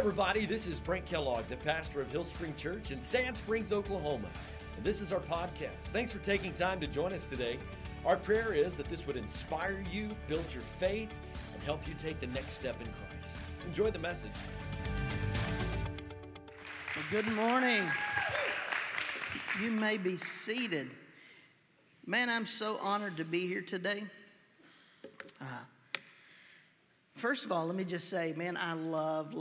everybody, this is Brent Kellogg, the pastor of Hill Spring Church in Sand Springs, Oklahoma. And this is our podcast. Thanks for taking time to join us today. Our prayer is that this would inspire you, build your faith, and help you take the next step in Christ. Enjoy the message. Well, good morning. You may be seated. Man, I'm so honored to be here today. First of all, let me just say, man, I love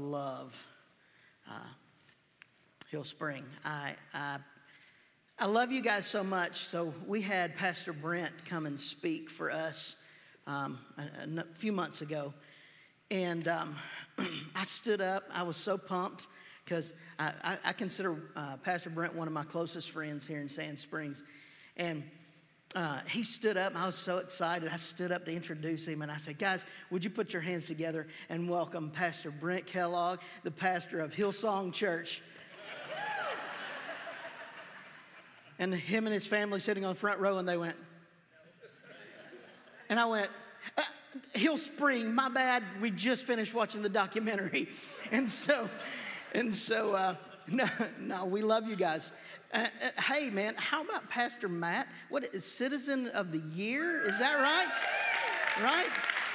Hill Spring. I love you guys so much. So we had Pastor Brent come and speak for us a few months ago. And I stood up. I was so pumped because I consider Pastor Brent one of my closest friends here in Sand Springs. And he stood up, and I was so excited. I stood up to introduce him, and I said, guys, would you put your hands together and welcome Pastor Brent Kellogg, the pastor of Hillsong Church. And him and his family sitting on the front row, and they went. And I went, Hill Spring, my bad. We just finished watching the documentary. And so, no, we love you guys. Hey, man, how about Pastor Matt? What is Citizen of the Year? Is that right?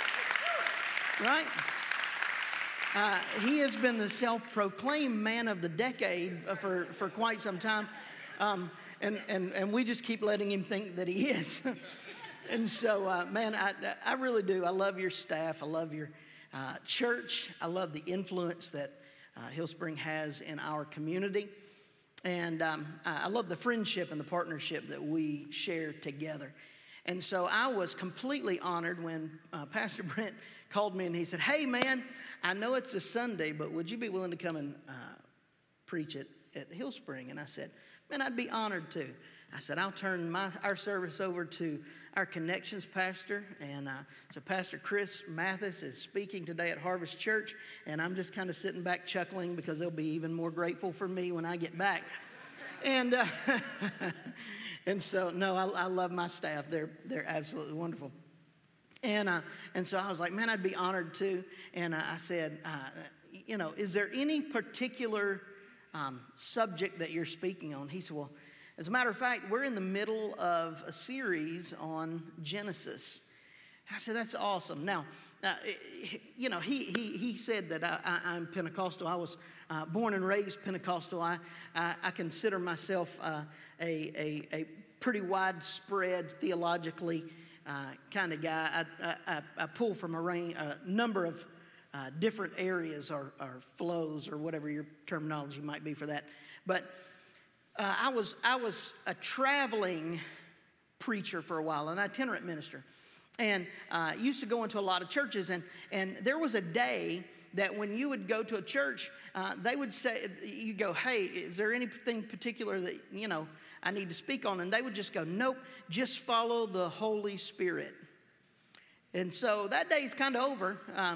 Right? He has been the self-proclaimed man of the decade for quite some time. And we just keep letting him think that he is. And so, man, I really do. I love your staff. I love your church. I love the influence that Hill Spring has in our community. And I love the friendship and the partnership that we share together. And so I was completely honored when Pastor Brent called me and he said, hey, man, I know it's a Sunday, but would you be willing to come and preach at Hill Spring? And I said, man, I'd be honored to. I said, I'll turn our service over to our Connections pastor. And so Pastor Chris Mathis is speaking today at Harvest Church. And I'm just kind of sitting back chuckling because they'll be even more grateful for me when I get back. And so, no, I love my staff. They're absolutely wonderful. And so I was like, man, I'd be honored to. And I said, is there any particular subject that you're speaking on? He said, well, as a matter of fact, we're in the middle of a series on Genesis. I said, that's awesome. Now, he said that I'm Pentecostal. I was born and raised Pentecostal. I consider myself a pretty widespread theologically kind of guy. I pull from a number of different areas or flows or whatever your terminology might be for that. But I was a traveling preacher for a while, an itinerant minister, and used to go into a lot of churches. And there was a day that when you would go to a church, they would say, you go, hey, is there anything particular that I need to speak on? And they would just go, nope, just follow the Holy Spirit. And so that day's kind of over.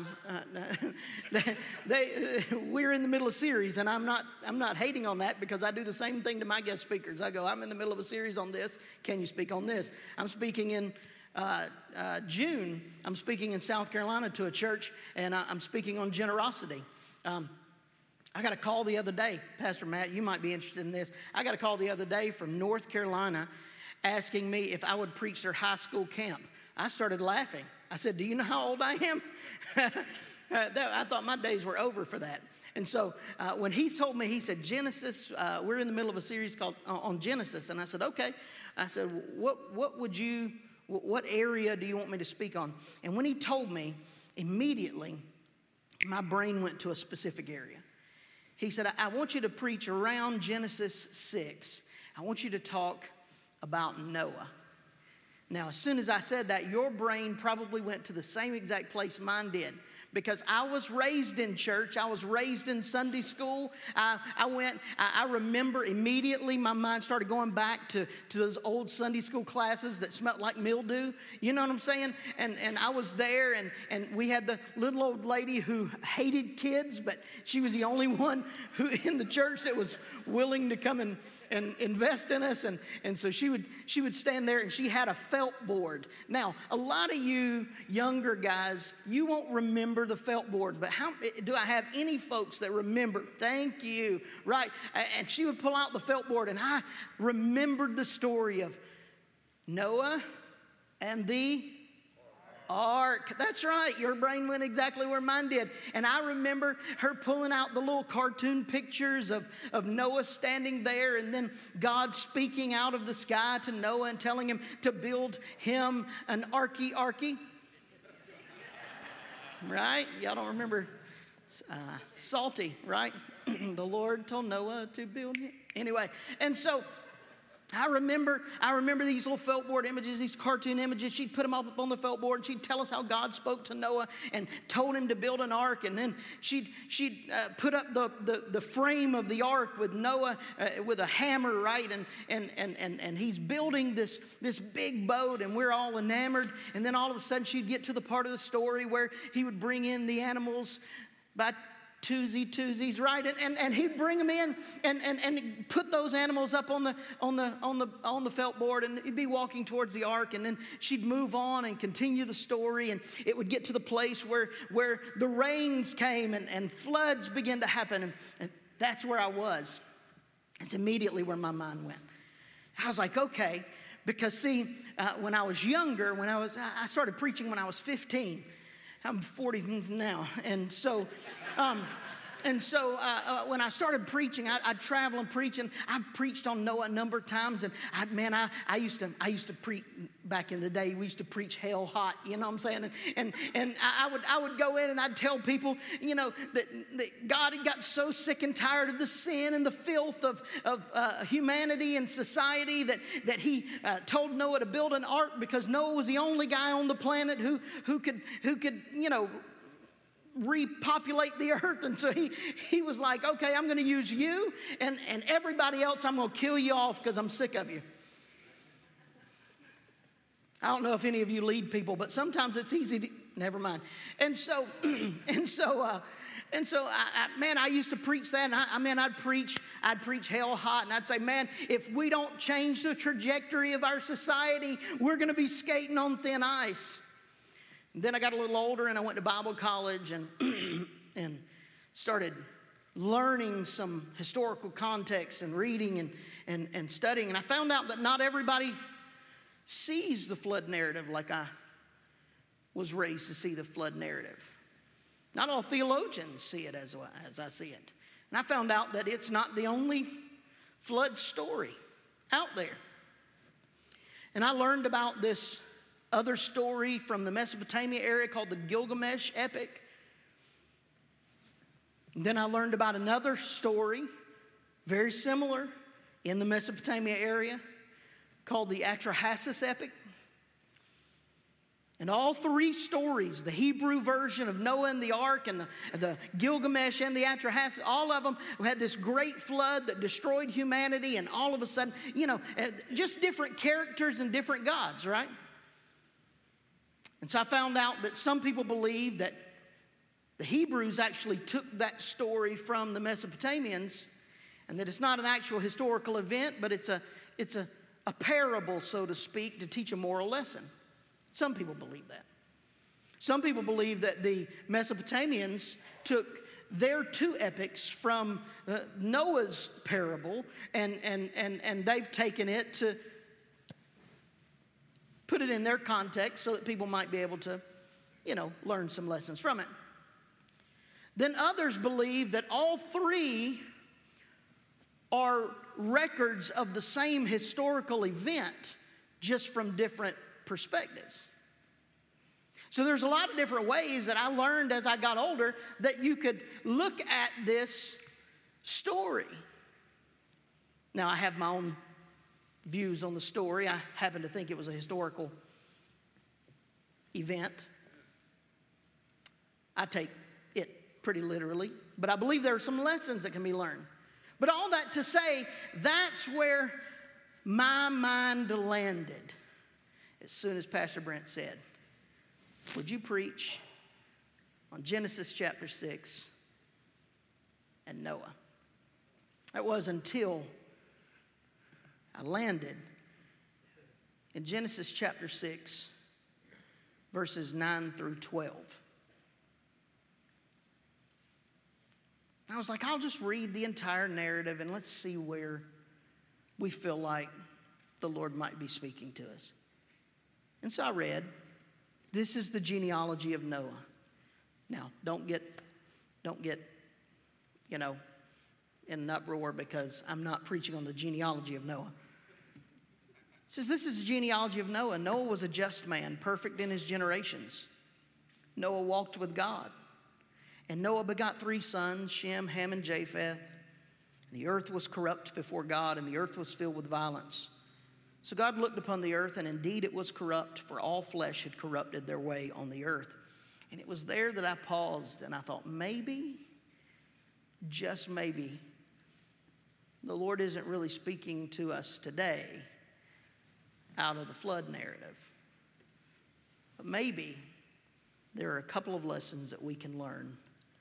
We're in the middle of a series, and I'm not hating on that because I do the same thing to my guest speakers. I go, I'm in the middle of a series on this. Can you speak on this? I'm speaking in June. I'm speaking in South Carolina to a church, and I'm speaking on generosity. I got a call the other day, Pastor Matt, you might be interested in this. I got a call the other day from North Carolina asking me if I would preach their high school camp. I started laughing. I said, do you know how old I am? I thought my days were over for that. And so when he told me, he said, Genesis, we're in the middle of a series called on Genesis. And I said, okay. I said, what area do you want me to speak on? And when he told me, immediately, my brain went to a specific area. He said, I want you to preach around Genesis 6. I want you to talk about Noah. Now, as soon as I said that, your brain probably went to the same exact place mine did. Because I was raised in church. I was raised in Sunday school. I remember immediately my mind started going back to those old Sunday school classes that smelled like mildew. You know what I'm saying? And I was there, and we had the little old lady who hated kids, but she was the only one who in the church that was willing to come and invest in us. And so she would stand there, and she had a felt board. Now, a lot of you younger guys, you won't remember remember the felt board, but how do I have any folks that remember? Thank you, right? And she would pull out the felt board, and I remembered the story of Noah and the ark. That's right. Your brain went exactly where mine did. And I remember her pulling out the little cartoon pictures of Noah standing there, and then God speaking out of the sky to Noah and telling him to build him an arky. Right? Y'all don't remember Salty, right? The Lord told Noah to build him. Anyway, and so I remember these little felt board images, these cartoon images. She'd put them up on the felt board, and she'd tell us how God spoke to Noah and told him to build an ark. And then she'd put up the frame of the ark with Noah with a hammer, right? And he's building this big boat, and we're all enamored. And then all of a sudden, she'd get to the part of the story where he would bring in the animals by twosies, right? And he'd bring them in and put those animals up on the felt board, and he'd be walking towards the ark, and then she'd move on and continue the story, and it would get to the place where the rains came and floods began to happen, and that's where I was. It's immediately where my mind went. I was like, okay, because see, when I was younger, I started preaching when I was 15. I'm 40 now, and so when I started preaching, I'd travel and preach, and I've preached on Noah a number of times. And I used to preach back in the day. We used to preach hell hot, you know what I'm saying? And I would go in and I'd tell people, you know, that God had got so sick and tired of the sin and the filth of humanity and society that He told Noah to build an ark, because Noah was the only guy on the planet who could you know, repopulate the earth. And so he was like, okay, I'm going to use you, and everybody else, I'm going to kill you off because I'm sick of you. I don't know if any of you lead people, but sometimes it's easy to, never mind. And so I used to preach that, and I'd preach hell hot, and I'd say, man, if we don't change the trajectory of our society, we're going to be skating on thin ice. And then I got a little older, and I went to Bible college and started learning some historical context and reading and studying. And I found out that not everybody sees the flood narrative like I was raised to see the flood narrative. Not all theologians see it as I see it. And I found out that it's not the only flood story out there. And I learned about this other story from the Mesopotamia area called the Gilgamesh epic. And then I learned about another story, very similar, in the Mesopotamia area called the Atrahasis epic. And all three stories, the Hebrew version of Noah and the ark, and the Gilgamesh and the Atrahasis, all of them had this great flood that destroyed humanity, and all of a sudden, you know, just different characters and different gods, right? And so I found out that some people believe that the Hebrews actually took that story from the Mesopotamians, and that it's not an actual historical event, but it's a parable, so to speak, to teach a moral lesson. Some people believe that. Some people believe that the Mesopotamians took their two epics from Noah's parable, and they've taken it to put it in their context so that people might be able to, you know, learn some lessons from it. Then others believe that all three are records of the same historical event, just from different perspectives. So there's a lot of different ways that I learned as I got older that you could look at this story. Now, I have my own views on the story. I happen to think it was a historical event. I take it pretty literally, but I believe there are some lessons that can be learned. But all that to say, that's where my mind landed as soon as Pastor Brent said, would you preach on Genesis chapter 6 and Noah? It was until I landed in Genesis chapter 6, verses 9 through 12. I was like, I'll just read the entire narrative and let's see where we feel like the Lord might be speaking to us. And so I read, this is the genealogy of Noah. Now, don't get, in an uproar because I'm not preaching on the genealogy of Noah. It says, this is the genealogy of Noah. Noah was a just man, perfect in his generations. Noah walked with God. And Noah begot 3 sons, Shem, Ham, and Japheth. And the earth was corrupt before God, and the earth was filled with violence. So God looked upon the earth, and indeed it was corrupt, for all flesh had corrupted their way on the earth. And it was there that I paused, and I thought, maybe, just maybe, the Lord isn't really speaking to us today out of the flood narrative. But maybe there are a couple of lessons that we can learn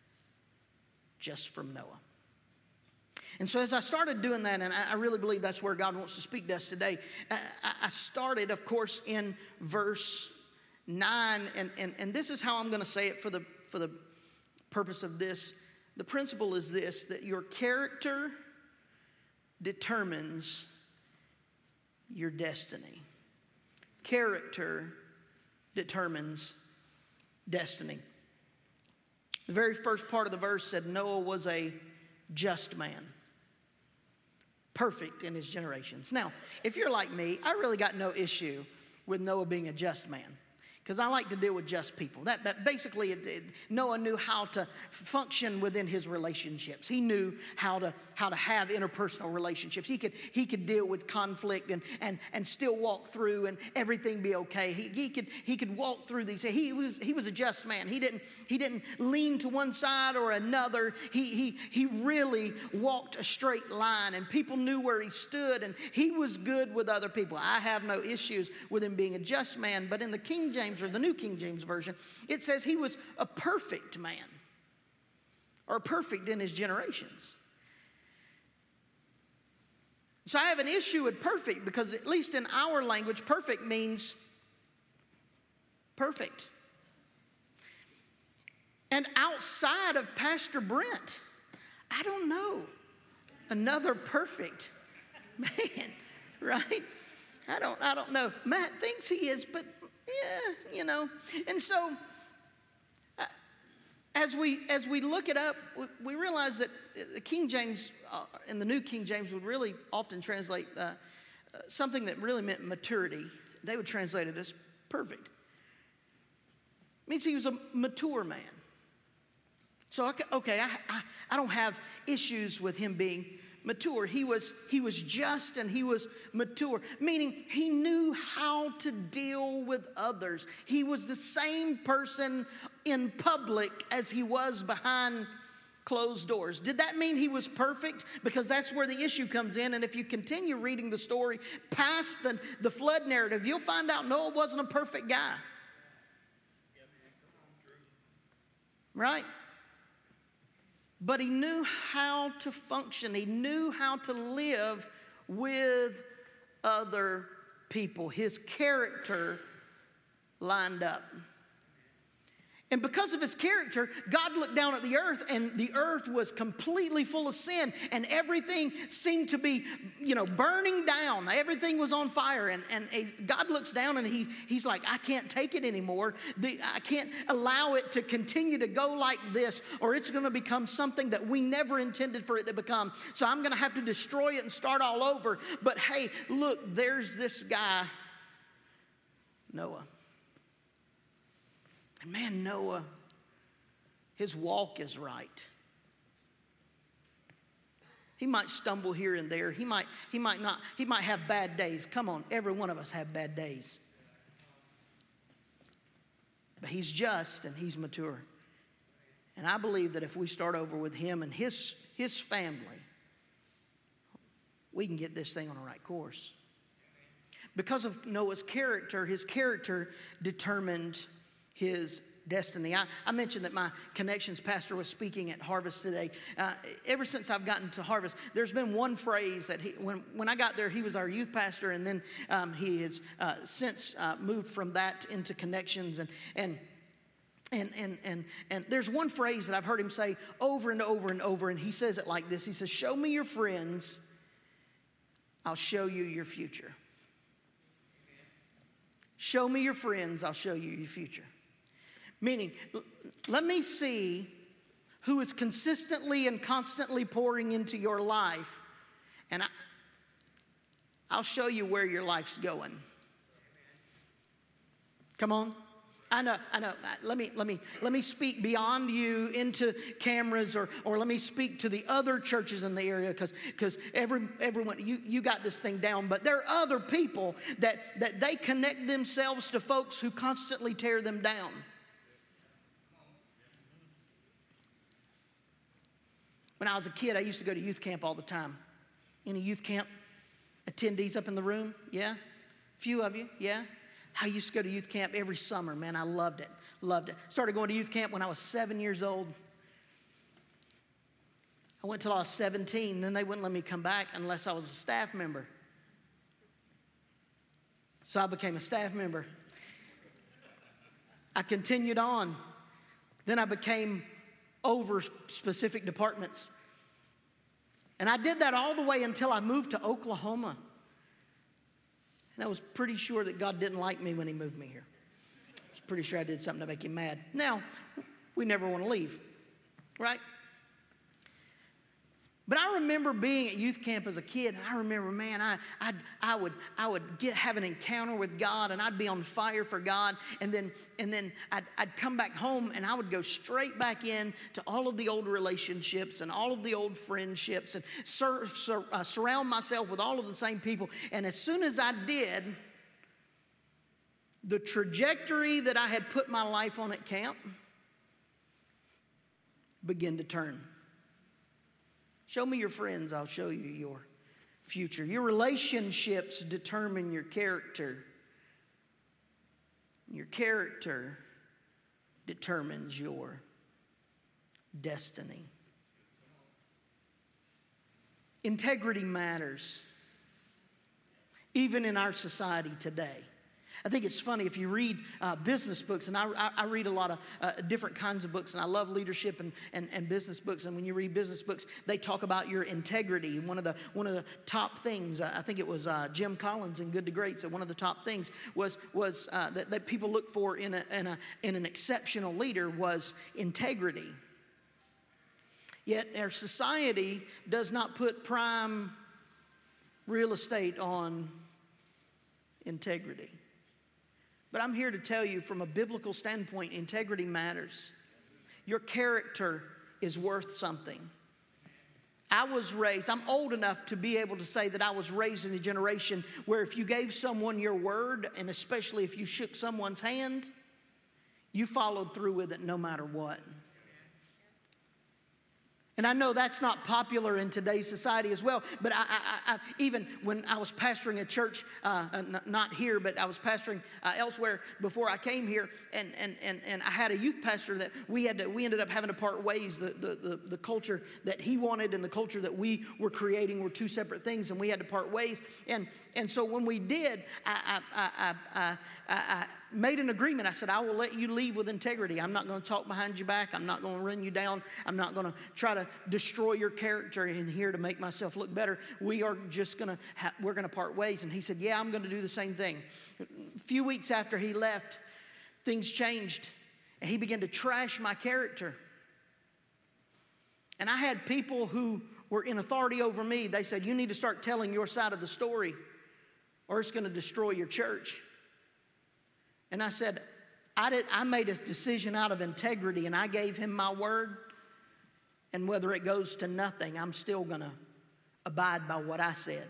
just from Noah. And so as I started doing that, and I really believe that's where God wants to speak to us today, I started, of course, in verse 9, and this is how I'm going to say it for the purpose of this. The principle is this, that your character determines your destiny. Character determines destiny. The very first part of the verse said Noah was a just man, perfect in his generations. Now, if you're like me, I really got no issue with Noah being a just man, because I like to deal with just people. That basically, Noah knew how to function within his relationships. He knew how to have interpersonal relationships. He could deal with conflict and still walk through and everything be okay. He could walk through these. He was a just man. He didn't lean to one side or another. He really walked a straight line, and people knew where he stood, and he was good with other people. I have no issues with him being a just man, but in the King James or the New King James Version, it says he was a perfect man, or perfect in his generations. So I have an issue with perfect because, at least in our language, perfect means perfect. And outside of Pastor Brent, I don't know another perfect man, right? I don't know. Matt thinks he is, but yeah, And so as we look it up, we realize that the King James and the New King James would really often translate something that really meant maturity. They would translate it as perfect. It means he was a mature man. So, okay, I don't have issues with him being mature. He was just and he was mature, meaning he knew how to deal with others. He was the same person in public as he was behind closed doors. Did that mean he was perfect? Because that's where the issue comes in. And if you continue reading the story past the flood narrative, you'll find out Noah wasn't a perfect guy. Right? But he knew how to function. He knew how to live with other people. His character lined up. And because of his character, God looked down at the earth, and the earth was completely full of sin, and everything seemed to be, burning down. Everything was on fire, and God looks down, and he's like, I can't take it anymore. I can't allow it to continue to go like this, or it's going to become something that we never intended for it to become. So I'm going to have to destroy it and start all over. But hey, look, there's this guy, Noah. And man, Noah, his walk is right. He might stumble here and there. He might not. He might have bad days. Come on, every one of us have bad days. But he's just and he's mature. And I believe that if we start over with him and his family, we can get this thing on the right course. Because of Noah's character, his character determined his destiny. I mentioned that my connections pastor was speaking at Harvest today. Ever since I've gotten to Harvest, there's been one phrase that when I got there, he was our youth pastor, and then he has since moved from that into connections. And And there's one phrase that I've heard him say over and over and over, and he says it like this. He says, show me your friends, I'll show you your future. Show me your friends, I'll show you your future. Meaning, let me see who is consistently and constantly pouring into your life, and I'll show you where your life's going. Come on. I know. Let me speak beyond you into cameras, or let me speak to the other churches in the area, because everyone, you got this thing down. But there are other people that they connect themselves to folks who constantly tear them down. When I was a kid, I used to go to youth camp all the time. Any youth camp attendees up in the room? Yeah? A few of you? Yeah? I used to go to youth camp every summer, man. I loved it. Loved it. Started going to youth camp when I was 7 years old. I went till I was 17. Then they wouldn't let me come back unless I was a staff member. So I became a staff member. I continued on. Then I became over specific departments. And I did that all the way until I moved to Oklahoma. And I was pretty sure that God didn't like me when he moved me here. I was pretty sure I did something to make him mad. Now, we never want to leave, right? But I remember being at youth camp as a kid, and I remember, man, I would have an encounter with God, and I'd be on fire for God, and then I'd come back home, and I would go straight back in to all of the old relationships and all of the old friendships, and surround myself with all of the same people. And as soon as I did, the trajectory that I had put my life on at camp began to turn. Show me your friends, I'll show you your future. Your relationships determine your character. Your character determines your destiny. Integrity matters, even in our society today. I think it's funny if you read business books, and I read a lot of different kinds of books, and I love leadership and business books. And when you read business books, they talk about your integrity. One of the top things, I think it was Jim Collins in Good to Great, so one of the top things was that people look for in an exceptional leader was integrity. Yet our society does not put prime real estate on integrity. But I'm here to tell you, from a biblical standpoint, integrity matters. Your character is worth something. I'm old enough to be able to say that I was raised in a generation where if you gave someone your word, and especially if you shook someone's hand, you followed through with it no matter what. And I know that's not popular in today's society as well, but I even when I was pastoring a church, not here, but I was pastoring elsewhere before I came here, and I had a youth pastor that we ended up having to part ways. The culture that he wanted and the culture that we were creating were two separate things, and we had to part ways. And so when we did, I made an agreement. I said, I will let you leave with integrity. I'm not going to talk behind your back. I'm not going to run you down. I'm not going to try to destroy your character in here to make myself look better. We are just going to, we're going to part ways. And he said, yeah, I'm going to do the same thing. A few weeks after he left, things changed. And he began to trash my character. And I had people who were in authority over me. They said, you need to start telling your side of the story, or it's going to destroy your church. And I said, I made a decision out of integrity, and I gave him my word. And whether it goes to nothing, I'm still going to abide by what I said.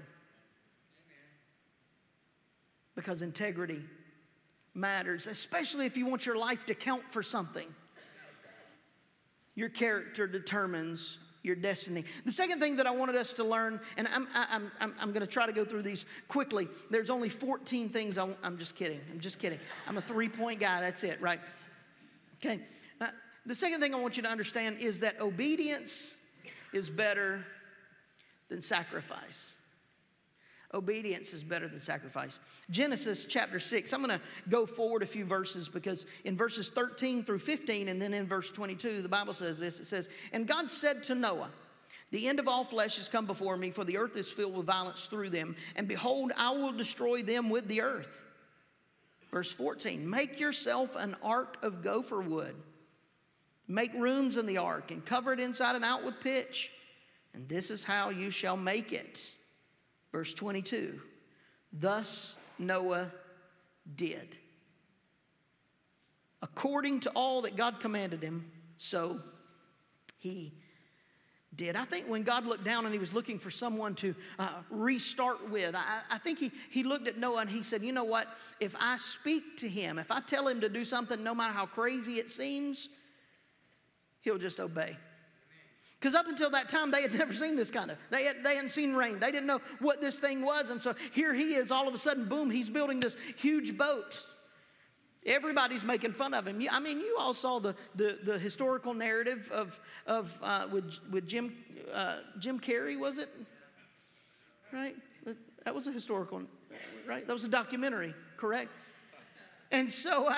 Because integrity matters, especially if you want your life to count for something. Your character determines your destiny. The second thing that I wanted us to learn, and I'm going to try to go through these quickly. There's only 14 things. I'm just kidding. I'm a 3-point guy. That's it, right? Okay. The second thing I want you to understand is that obedience is better than sacrifice. Obedience is better than sacrifice. Genesis chapter 6. I'm going to go forward a few verses because in verses 13 through 15 and then in verse 22, the Bible says this. It says, "And God said to Noah, the end of all flesh has come before me, for the earth is filled with violence through them. And behold, I will destroy them with the earth." Verse 14, "Make yourself an ark of gopher wood. Make rooms in the ark and cover it inside and out with pitch. And this is how you shall make it." Verse 22, "Thus Noah did. According to all that God commanded him, so he did." I think when God looked down and he was looking for someone to restart with, I think he looked at Noah and he said, you know what? If I speak to him, if I tell him to do something, no matter how crazy it seems, he'll just obey. Because up until that time, they had never seen this kind of, they hadn't seen rain. They didn't know what this thing was. And so here he is, all of a sudden, boom, he's building this huge boat. Everybody's making fun of him. I mean, you all saw the historical narrative with Jim Carrey, was it? Right? That was a historical, right? That was a documentary, correct? And so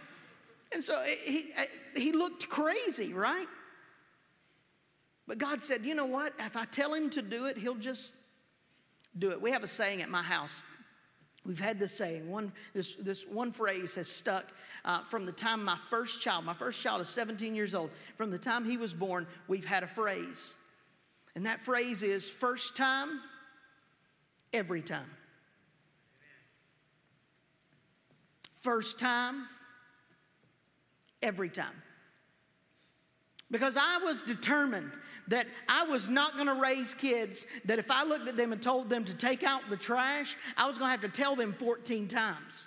he looked crazy, right? But God said, you know what? If I tell him to do it, he'll just do it. We have a saying at my house. We've had this saying. This one phrase has stuck from the time my first child is 17 years old. From the time he was born, we've had a phrase. And that phrase is, first time, every time. First time, every time. Because I was determined that I was not going to raise kids that if I looked at them and told them to take out the trash, I was going to have to tell them 14 times.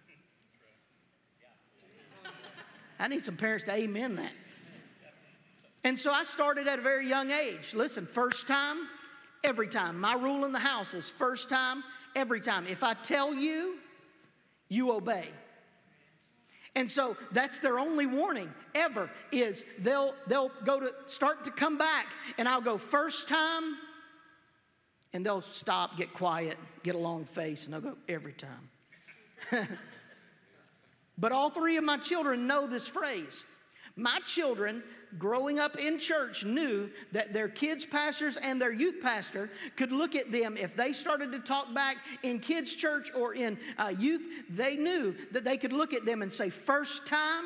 I need some parents to amen that. And so I started at a very young age. Listen, first time, every time. My rule in the house is first time, every time. If I tell you, you obey. And so that's their only warning ever is they'll start to come back and I'll go first time and they'll stop, get quiet, get a long face and they'll go every time. But all three of my children know this phrase. My children growing up in church knew that their kids pastors and their youth pastor could look at them. If they started to talk back in kids church or in youth, they knew that they could look at them and say, first time.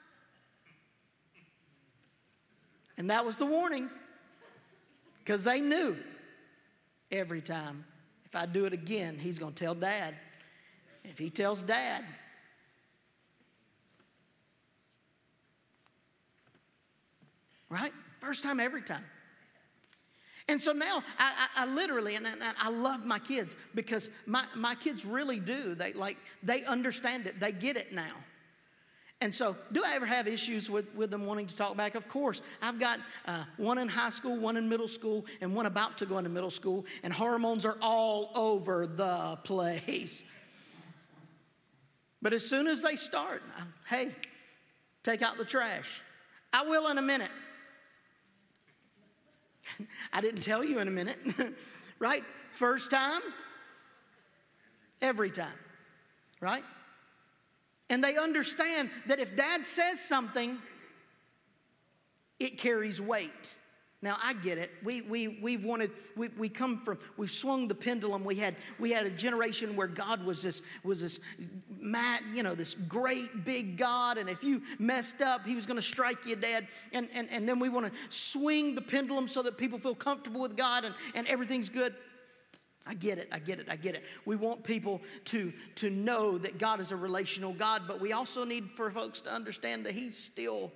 And that was the warning. Because they knew every time. If I do it again, he's going to tell Dad. If he tells Dad, right? First time, every time. And so now I literally, and I love my kids because my kids really do. They understand it. They get it now. And so do I ever have issues with them wanting to talk back? Of course. I've got one in high school, one in middle school, and one about to go into middle school. And hormones are all over the place. But as soon as they start, hey, take out the trash. I will in a minute. I didn't tell you in a minute, right? First time, every time, right? And they understand that if Dad says something, it carries weight. Now I get it. We've swung the pendulum. We had a generation where God was this mad, this great big God, and if you messed up, he was going to strike you dead. And then we want to swing the pendulum so that people feel comfortable with God and everything's good. I get it. We want people to know that God is a relational God, but we also need for folks to understand that he's still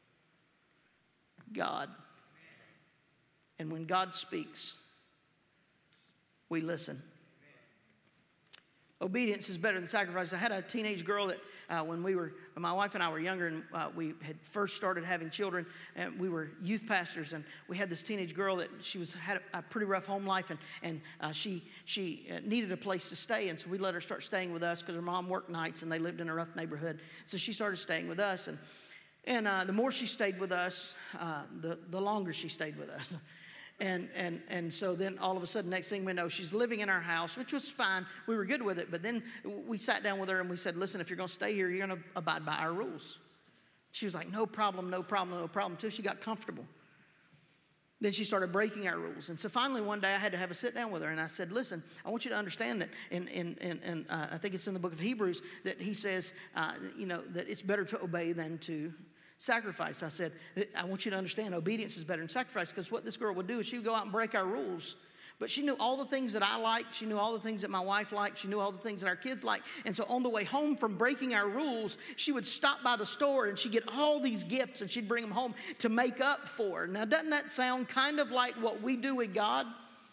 God. And when God speaks, we listen. Obedience is better than sacrifice. I had a teenage girl that when my wife and I were younger and we had first started having children and we were youth pastors, and we had this teenage girl that had a pretty rough home life and she needed a place to stay, and so we let her start staying with us because her mom worked nights and they lived in a rough neighborhood. So she started staying with us, and the more she stayed with us, the longer she stayed with us. And so then all of a sudden, next thing we know, she's living in our house, which was fine. We were good with it. But then we sat down with her and we said, listen, if you're going to stay here, you're going to abide by our rules. She was like, no problem, no problem, no problem, until she got comfortable. Then she started breaking our rules. And so finally one day I had to have a sit down with her. And I said, listen, I want you to understand that I think it's in the book of Hebrews that he says, that it's better to obey than to sacrifice. I said, I want you to understand obedience is better than sacrifice, because what this girl would do is she would go out and break our rules. But she knew all the things that I liked. She knew all the things that my wife liked. She knew all the things that our kids liked. And so on the way home from breaking our rules, she would stop by the store and she'd get all these gifts and she'd bring them home to make up for. Now, doesn't that sound kind of like what we do with God?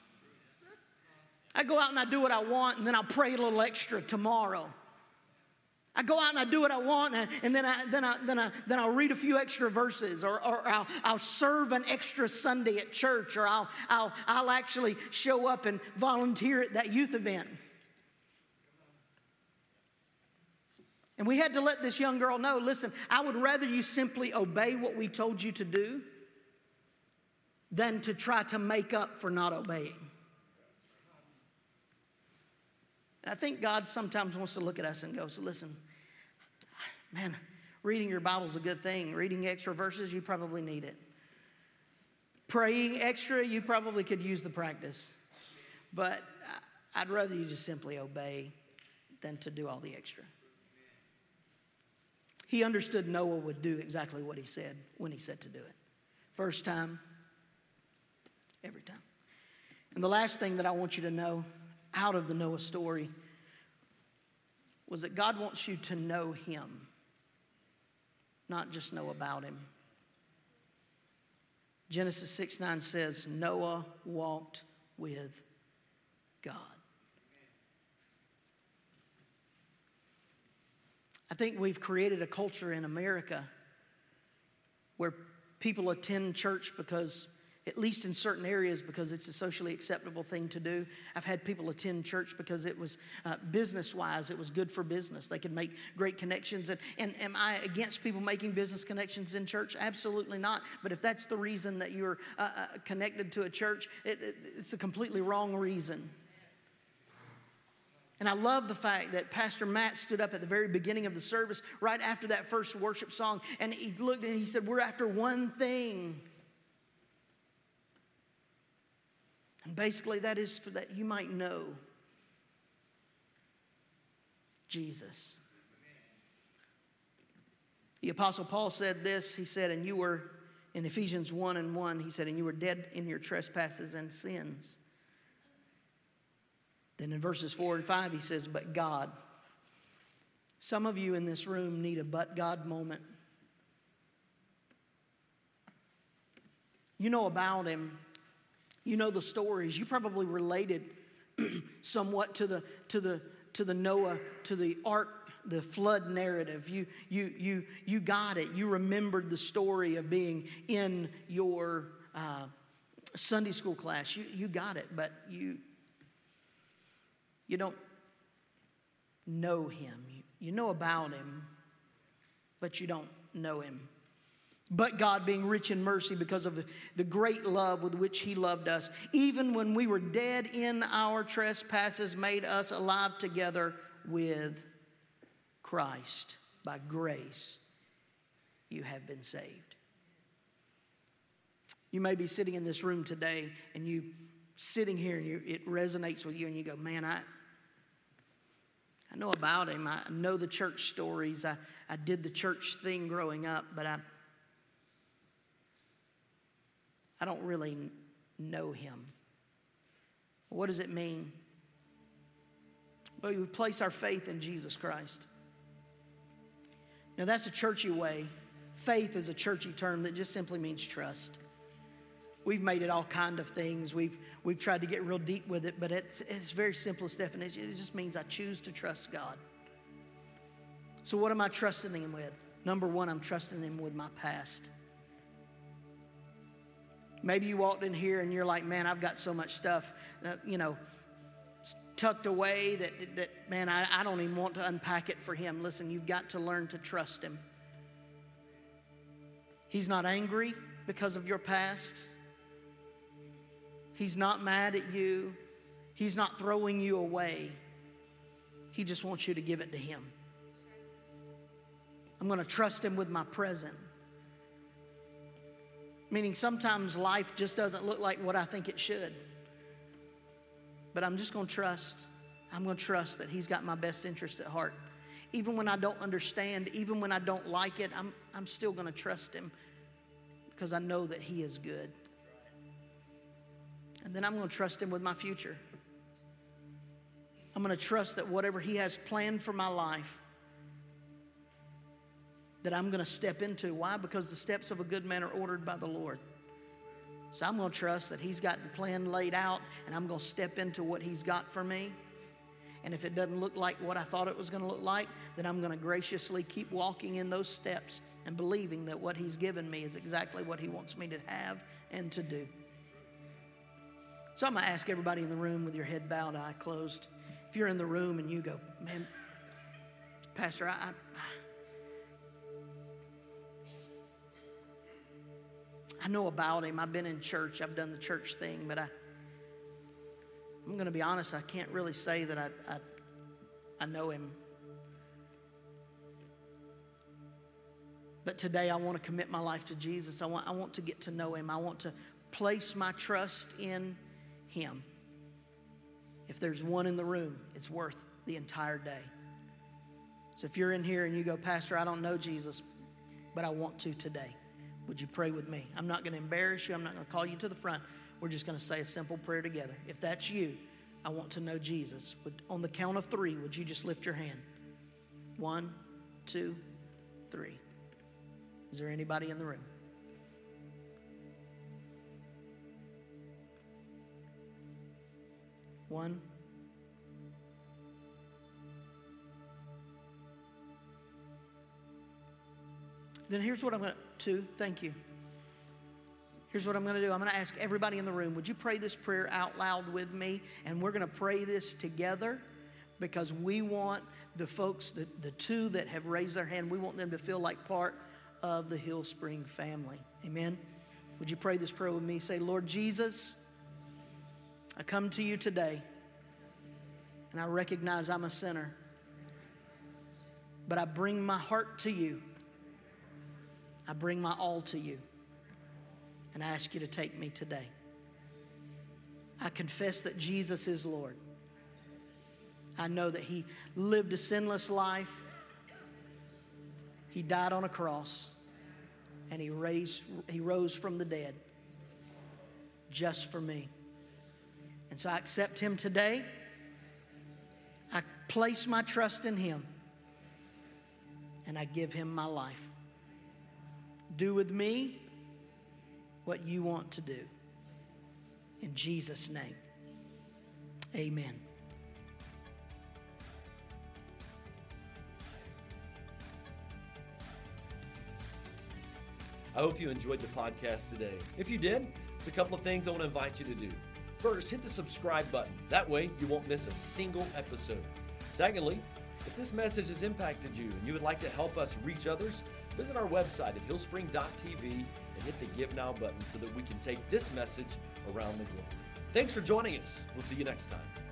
I go out and I do what I want, and then I'll pray a little extra tomorrow. I go out and I do what I want, and then I'll read a few extra verses, or I'll serve an extra Sunday at church, or I'll actually show up and volunteer at that youth event. And we had to let this young girl know, listen, I would rather you simply obey what we told you to do than to try to make up for not obeying. And I think God sometimes wants to look at us and go, so listen, man, reading your Bible's a good thing. Reading extra verses, you probably need it. Praying extra, you probably could use the practice. But I'd rather you just simply obey than to do all the extra. He understood Noah would do exactly what he said when he said to do it. First time, every time. And the last thing that I want you to know out of the Noah story was that God wants you to know him, not just know about him. Genesis 6:9 says, Noah walked with God. I think we've created a culture in America where people attend church because, at least in certain areas, because it's a socially acceptable thing to do. I've had people attend church because it was business-wise, it was good for business. They could make great connections. And am I against people making business connections in church? Absolutely not. But if that's the reason that you're connected to a church, it's a completely wrong reason. And I love the fact that Pastor Matt stood up at the very beginning of the service, right after that first worship song, and he looked and he said, we're after one thing. And basically that is for that you might know Jesus. The Apostle Paul said this, he said, and you were, in Ephesians 1:1, he said, and you were dead in your trespasses and sins. Then in verses 4 and 5, he says, but God. Some of you in this room need a but God moment. You know about him. You know the stories. You probably related somewhat to the Noah, to the ark, the flood narrative. You got it. You remembered the story of being in your Sunday school class. You got it, but you don't know him. You know about him, but you don't know him. But God, being rich in mercy because of the great love with which he loved us, even when we were dead in our trespasses, made us alive together with Christ. By grace, you have been saved. You may be sitting in this room today, and you sitting here, and it resonates with you, and you go, man, I know about him. I know the church stories. I did the church thing growing up, but I don't really know him. What does it mean? Well, we place our faith in Jesus Christ. Now, that's a churchy way. Faith is a churchy term that just simply means trust. We've made it all kind of things. We've tried to get real deep with it, but it's very simplest definition. It just means I choose to trust God. So what am I trusting him with? Number one, I'm trusting him with my past. Maybe you walked in here and you're like, man, I've got so much stuff, tucked away that man, I don't even want to unpack it for him. Listen, you've got to learn to trust him. He's not angry because of your past. He's not mad at you. He's not throwing you away. He just wants you to give it to Him. I'm going to trust Him with my present. Meaning sometimes life just doesn't look like what I think it should. But I'm just going to trust. I'm going to trust that He's got my best interest at heart. Even when I don't understand, even when I don't like it, I'm still going to trust Him because I know that He is good. And then I'm going to trust Him with my future. I'm going to trust that whatever He has planned for my life, that I'm going to step into. Why? Because the steps of a good man are ordered by the Lord. So I'm going to trust that He's got the plan laid out, and I'm going to step into what He's got for me. And if it doesn't look like what I thought it was going to look like, then I'm going to graciously keep walking in those steps and believing that what He's given me is exactly what He wants me to have and to do. So I'm going to ask everybody in the room with your head bowed, eye closed. If you're in the room and you go, man, Pastor, I know about Him. I've been in church. I've done the church thing, but I'm going to be honest. I can't really say that I know Him. But today I want to commit my life to Jesus. I want to get to know Him. I want to place my trust in Him. If there's one in the room, it's worth the entire day. So if you're in here and you go, Pastor, I don't know Jesus, but I want to today, would you pray with me? I'm not going to embarrass you. I'm not going to call you to the front. We're just going to say a simple prayer together. If that's you, I want to know Jesus. On the count of 3, would you just lift your hand? 1, 2, 3. Is there anybody in the room? One. Then here's what I'm going to do. Thank you. Here's what I'm going to do. I'm going to ask everybody in the room, would you pray this prayer out loud with me? And we're going to pray this together because we want the folks, the 2 that have raised their hand, we want them to feel like part of the Hillspring family. Amen? Would you pray this prayer with me? Say, Lord Jesus, I come to you today, and I recognize I'm a sinner, but I bring my heart to you. I bring my all to you, and I ask you to take me today. I confess that Jesus is Lord. I know that He lived a sinless life. He died on a cross, and He rose from the dead just for me. And so I accept Him today. I place my trust in Him, and I give Him my life. Do with me what you want to do. In Jesus' name, amen. I hope you enjoyed the podcast today. If you did, there's a couple of things I want to invite you to do. First, hit the subscribe button. That way, you won't miss a single episode. Secondly, if this message has impacted you and you would like to help us reach others, visit our website at hillspring.tv and hit the Give Now button so that we can take this message around the globe. Thanks for joining us. We'll see you next time.